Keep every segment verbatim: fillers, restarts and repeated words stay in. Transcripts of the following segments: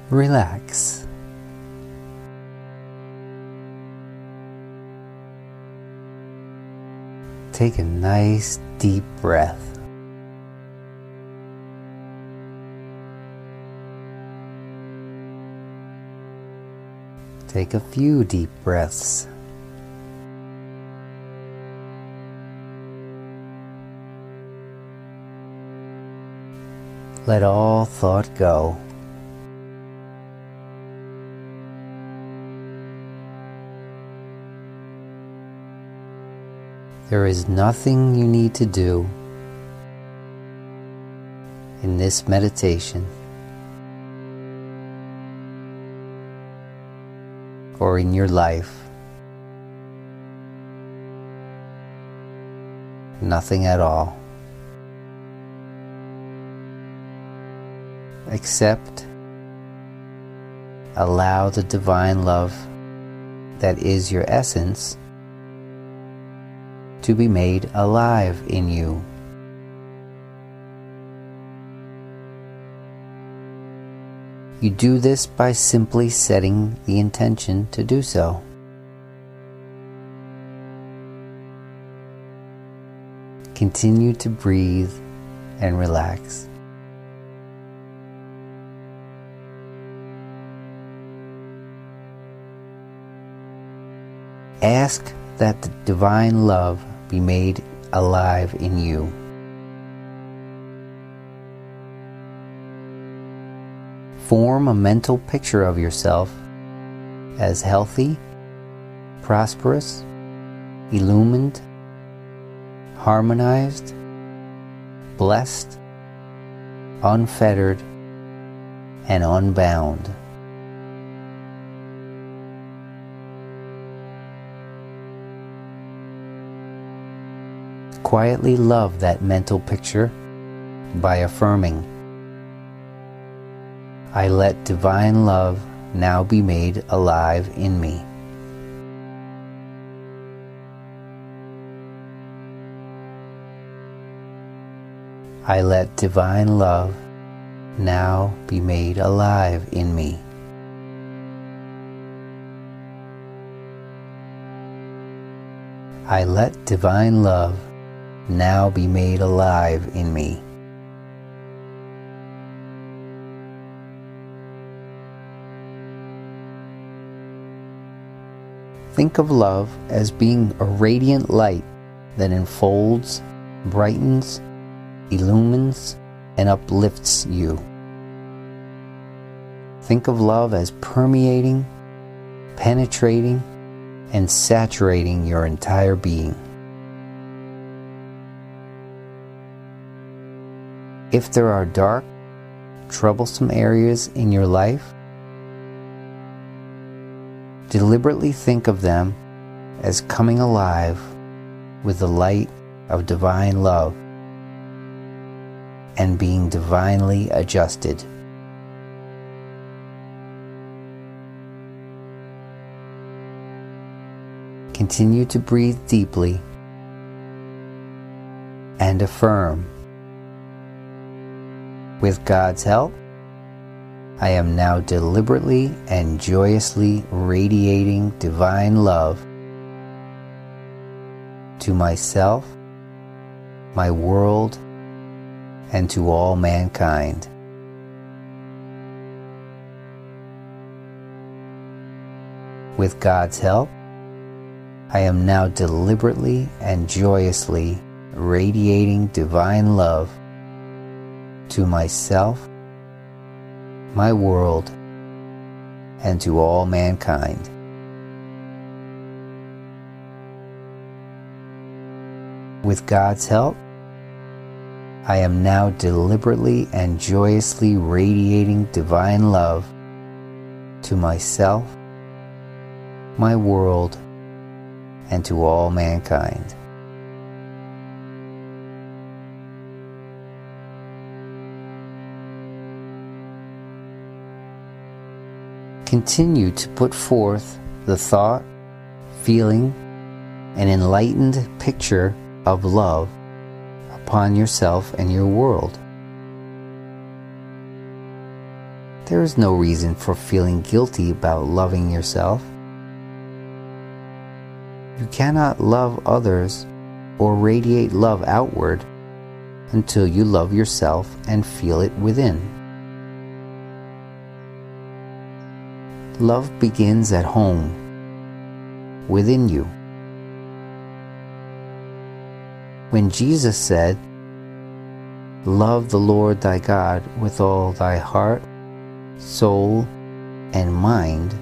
relax. Take a nice deep breath. Take a few deep breaths. Let all thought go. There is nothing you need to do in this meditation or in your life. Nothing at all. Except allow the divine love that is your essence to be made alive in you. You do this by simply setting the intention to do so. Continue to breathe and relax. Ask that the divine love be made alive in you. Form a mental picture of yourself as healthy, prosperous, illumined, harmonized, blessed, unfettered, and unbound. Quietly love that mental picture by affirming, I let divine love now be made alive in me. I let divine love now be made alive in me. I let divine love now be made alive in me. Think of love as being a radiant light that enfolds, brightens, illumines, and uplifts you. Think of love as permeating, penetrating, and saturating your entire being. If there are dark, troublesome areas in your life, deliberately think of them as coming alive with the light of divine love and being divinely adjusted. Continue to breathe deeply and affirm, with God's help, I am now deliberately and joyously radiating divine love to myself, my world, and to all mankind. With God's help, I am now deliberately and joyously radiating divine love to myself, my world, and to all mankind. With God's help, I am now deliberately and joyously radiating divine love to myself, my world, and to all mankind. Continue to put forth the thought, feeling, and enlightened picture of love upon yourself and your world. There is no reason for feeling guilty about loving yourself. You cannot love others or radiate love outward until you love yourself and feel it within. Love begins at home, within you. When Jesus said, "Love the Lord thy God with all thy heart, soul, and mind,"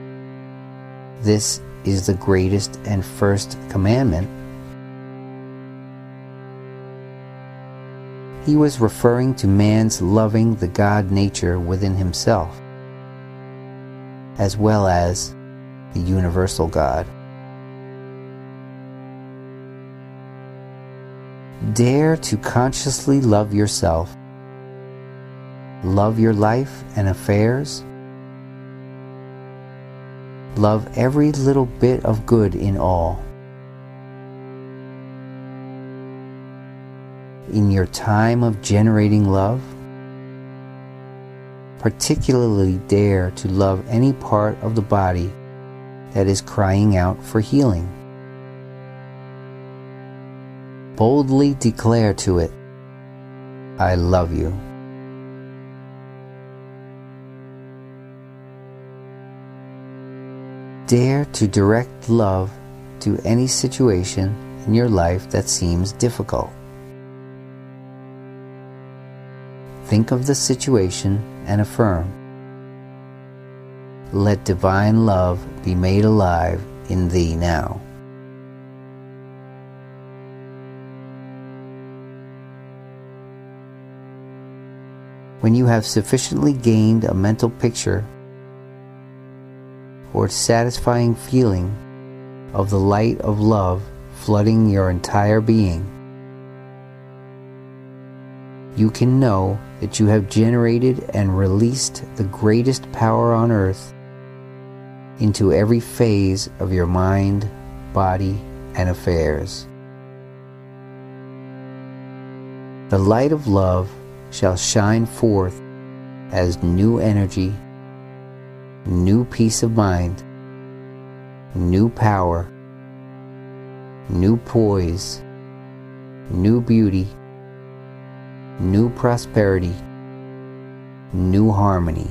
this is the greatest and first commandment, he was referring to man's loving the God nature within himself, as well as the universal God. Dare to consciously love yourself. Love your life and affairs. Love every little bit of good in all. In your time of generating love, particularly dare to love any part of the body that is crying out for healing. Boldly declare to it, "I love you." Dare to direct love to any situation in your life that seems difficult. Think of the situation and affirm, "Let divine love be made alive in thee now." When you have sufficiently gained a mental picture or satisfying feeling of the light of love flooding your entire being, you can know that you have generated and released the greatest power on earth into every phase of your mind, body, and affairs. The light of love shall shine forth as new energy, new peace of mind, new power, new poise, new beauty, new prosperity, new harmony.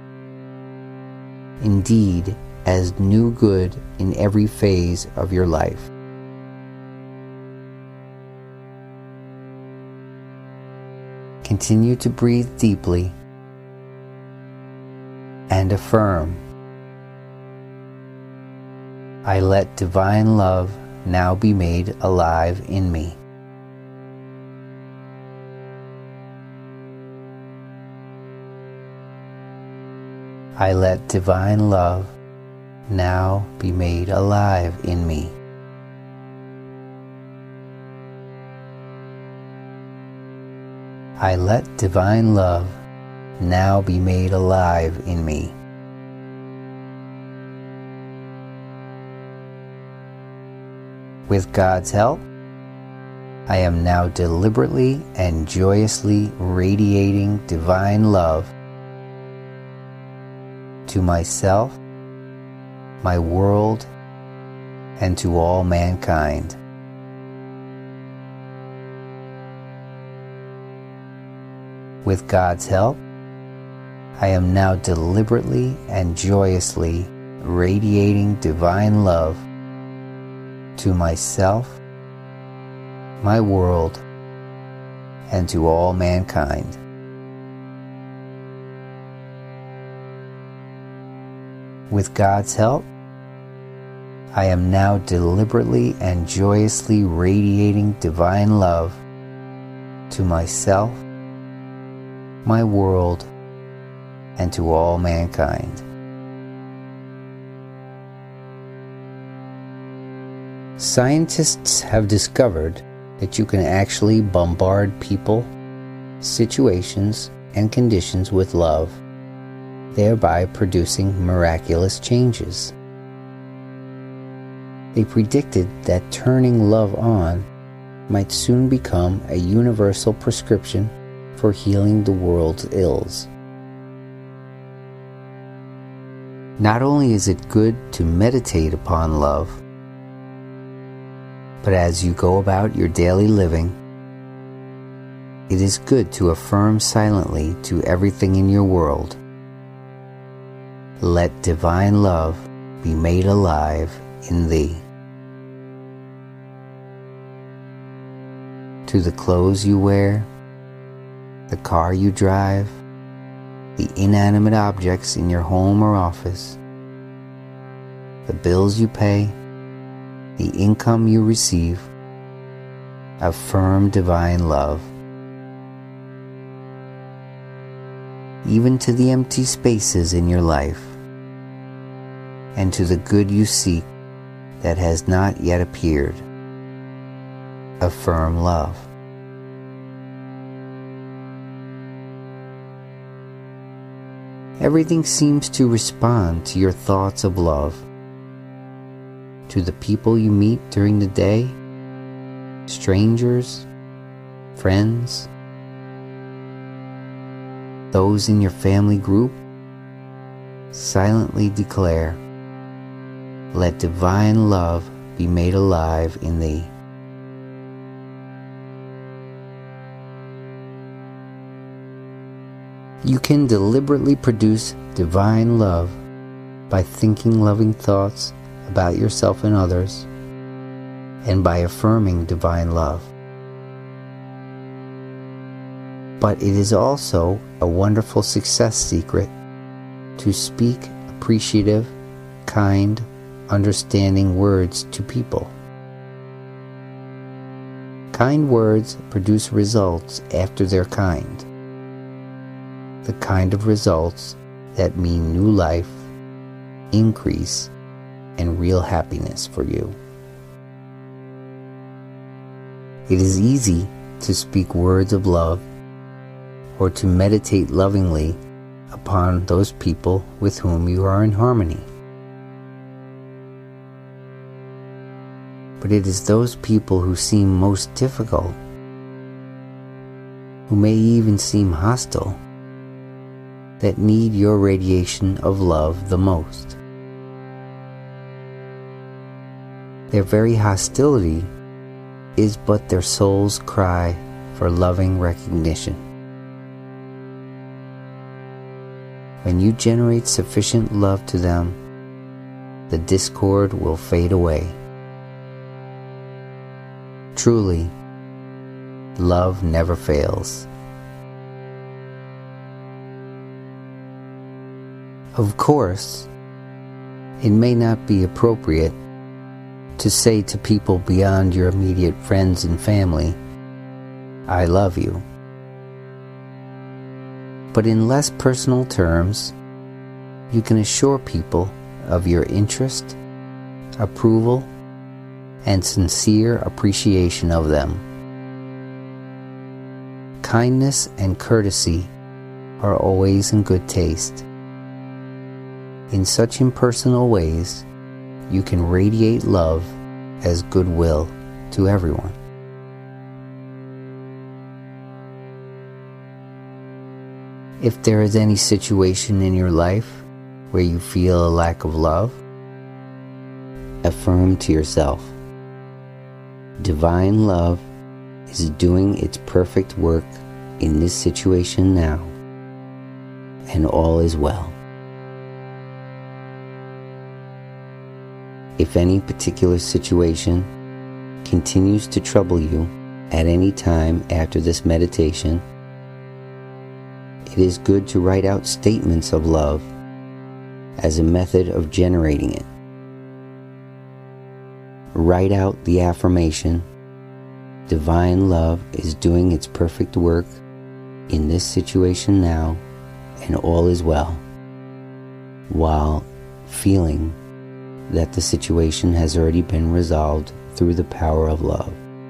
Indeed, as new good in every phase of your life. Continue to breathe deeply and affirm, "I let divine love now be made alive in me." I let divine love now be made alive in me. I let divine love now be made alive in me. With God's help, I am now deliberately and joyously radiating divine love to myself, my world, and to all mankind. With God's help, I am now deliberately and joyously radiating divine love to myself, my world, and to all mankind. With God's help, I am now deliberately and joyously radiating divine love to myself, my world, and to all mankind. Scientists have discovered that you can actually bombard people, situations, and conditions with love, thereby producing miraculous changes. They predicted that turning love on might soon become a universal prescription for healing the world's ills. Not only is it good to meditate upon love, but as you go about your daily living, it is good to affirm silently to everything in your world, "Let divine love be made alive in thee." To the clothes you wear, the car you drive, the inanimate objects in your home or office, the bills you pay, the income you receive, affirm divine love. Even to the empty spaces in your life, and to the good you seek that has not yet appeared, affirm love. Everything seems to respond to your thoughts of love. To the people you meet during the day, strangers, friends, those in your family group, silently declare, "Let divine love be made alive in thee." You can deliberately produce divine love by thinking loving thoughts about yourself and others, and by affirming divine love. But it is also a wonderful success secret to speak appreciative, kind, understanding words to people. Kind words produce results after they're kind. The kind of results that mean new life, increase, and real happiness for you. It is easy to speak words of love or to meditate lovingly upon those people with whom you are in harmony. But it is those people who seem most difficult, who may even seem hostile, that need your radiation of love the most. Their very hostility is but their soul's cry for loving recognition. When you generate sufficient love to them, the discord will fade away. Truly, love never fails. Of course, it may not be appropriate to say to people beyond your immediate friends and family, "I love you." But in less personal terms, you can assure people of your interest, approval, and sincere appreciation of them. Kindness and courtesy are always in good taste. In such impersonal ways, you can radiate love as goodwill to everyone. If there is any situation in your life where you feel a lack of love, affirm to yourself, "Divine love is doing its perfect work in this situation now, and all is well." If any particular situation continues to trouble you at any time after this meditation, it is good to write out statements of love as a method of generating it. Write out the affirmation, "Divine love is doing its perfect work in this situation now, and all is well," while feeling that the situation has already been resolved through the power of love.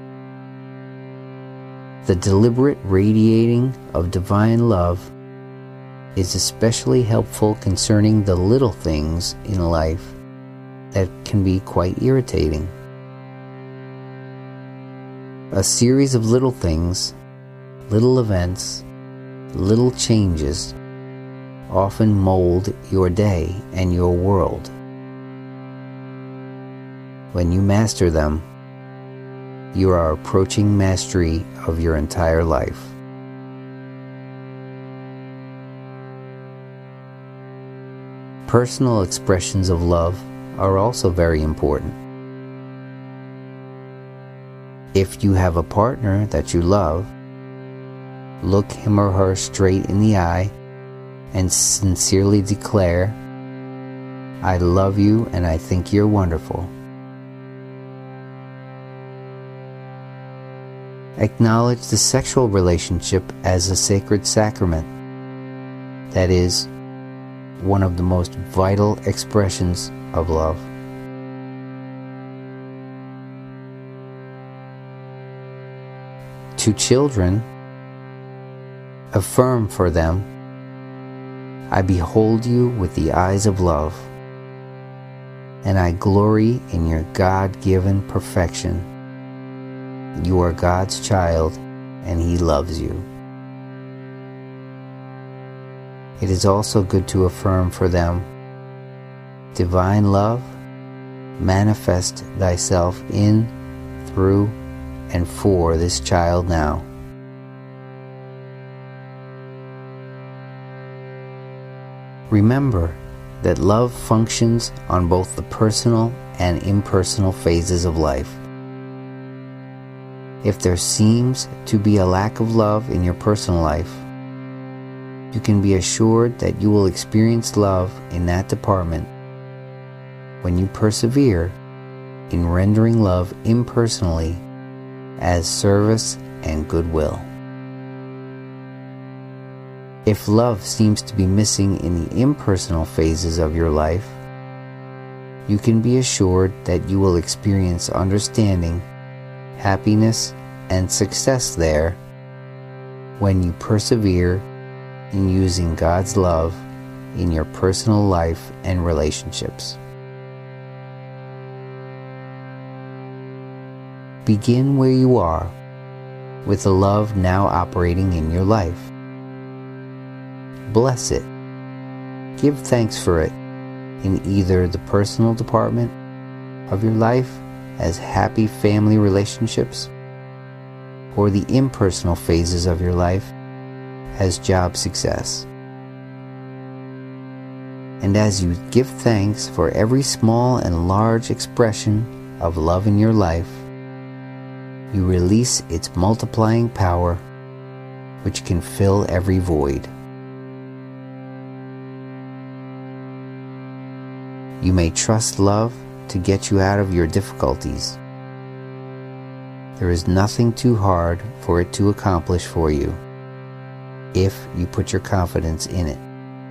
The deliberate radiating of divine love is especially helpful concerning the little things in life that can be quite irritating. A series of little things, little events, little changes often mold your day and your world. When you master them, you are approaching mastery of your entire life. Personal expressions of love are also very important. If you have a partner that you love, look him or her straight in the eye and sincerely declare, "I love you and I think you're wonderful." Acknowledge the sexual relationship as a sacred sacrament. That is one of the most vital expressions of love. To children, affirm for them, "I behold you with the eyes of love, and I glory in your God-given perfection. You are God's child, and He loves you." It is also good to affirm for them, "Divine love, manifest thyself in, through, and for this child now." Remember that love functions on both the personal and impersonal phases of life. If there seems to be a lack of love in your personal life, you can be assured that you will experience love in that department when you persevere in rendering love impersonally as service and goodwill. If love seems to be missing in the impersonal phases of your life, you can be assured that you will experience understanding, happiness, and success there when you persevere in using God's love in your personal life and relationships. Begin where you are, with the love now operating in your life. Bless it. Give thanks for it in either the personal department of your life as happy family relationships, or the impersonal phases of your life as job success. And as you give thanks for every small and large expression of love in your life, you release its multiplying power, which can fill every void. You may trust love to get you out of your difficulties. There is nothing too hard for it to accomplish for you, if you put your confidence in it.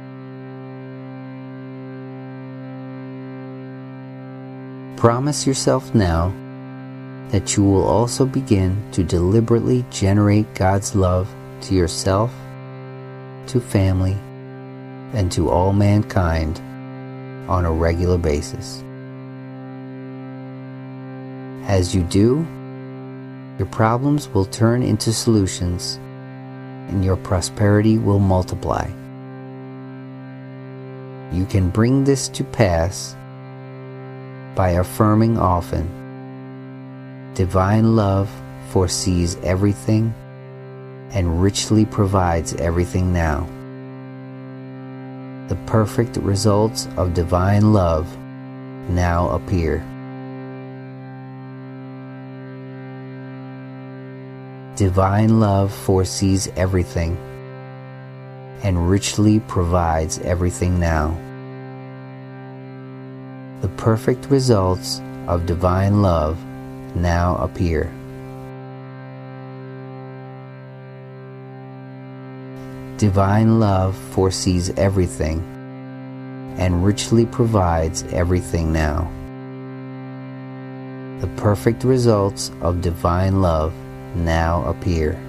Promise yourself now that you will also begin to deliberately generate God's love to yourself, to family, and to all mankind on a regular basis. As you do, your problems will turn into solutions, and your prosperity will multiply. You can bring this to pass by affirming often, "Divine love foresees everything and richly provides everything now. The perfect results of divine love now appear." Divine love foresees everything and richly provides everything now. The perfect results of divine love now appear. Divine love foresees everything and richly provides everything now. The perfect results of divine love now appear.